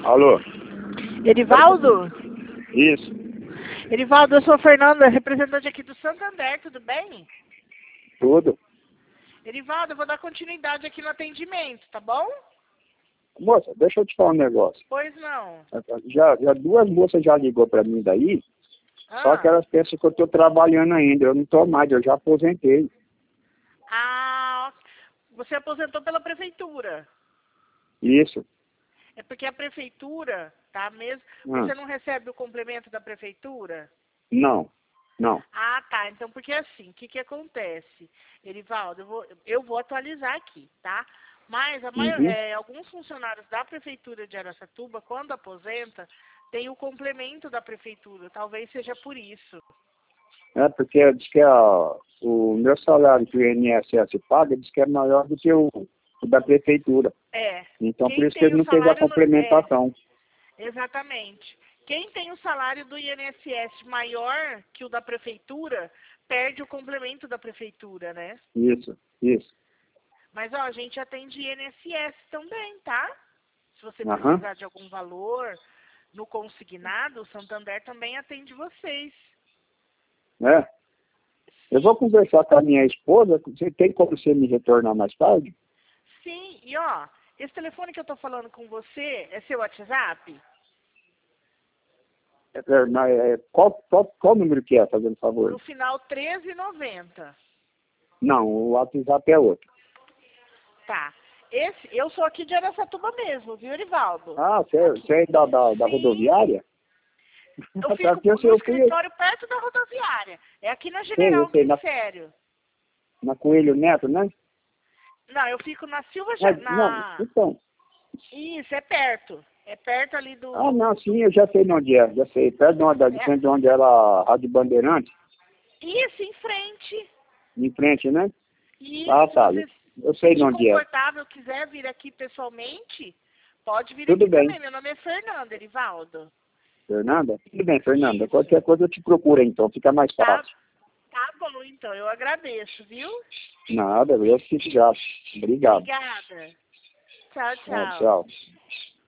Alô? Erivaldo? Isso. Erivaldo, eu sou a Fernanda, representante aqui do Santander, tudo bem? Tudo. Erivaldo, eu vou dar continuidade aqui no atendimento, tá bom? Moça, deixa eu te falar um negócio. Pois não. Já duas moças já ligou pra mim daí, só que elas pensam que eu tô trabalhando ainda. Eu não tô mais, eu já aposentei. Ah, você aposentou pela prefeitura. Isso. É porque a prefeitura, tá mesmo? Você não recebe o complemento da prefeitura? Não. Ah, tá. Então, porque assim, o que acontece? Erivaldo, eu vou atualizar aqui, tá? Mas alguns funcionários da prefeitura de Araçatuba, quando aposenta, tem o complemento da prefeitura. Talvez seja por isso. É porque diz que o meu salário que o INSS paga diz que é maior do que o da prefeitura. É. Então, por isso que ele não fez a complementação. Exatamente. Quem tem o salário do INSS maior que o da prefeitura, perde o complemento da prefeitura, né? Isso. Mas, ó, a gente atende INSS também, tá? Se você precisar de algum valor no consignado, o Santander também atende vocês. É. Eu vou conversar com a minha esposa. Você tem como você me retornar mais tarde? Sim, e ó, esse telefone que eu tô falando com você é seu WhatsApp? Qual número que é, fazendo favor? No final 1390. Não, o WhatsApp é outro. Tá. Eu sou aqui de Araçatuba mesmo, viu, Erivaldo? Ah, você é da rodoviária? Eu fico no escritório perto da rodoviária. É aqui na General Glicério. Na Coelho Neto, né? Não, eu fico na Silva... Não, então. Isso, é perto. É perto ali do... Ah, não, sim, eu já sei onde é. Já sei. Perto de onde era a Rádio Bandeirante. Isso, em frente. Em frente, né? Isso, ah, tá. Eu sei se onde é. confortável, quiser vir aqui pessoalmente, pode vir Tudo aqui bem. também. Meu nome é Fernanda, Erivaldo. Fernanda? Tudo bem, Fernanda. Qualquer coisa eu te procuro, então. Fica mais fácil. Tá bom, então. Eu agradeço, viu? Nada, eu fico grato. Obrigado. Obrigada. Tchau, tchau. Tchau.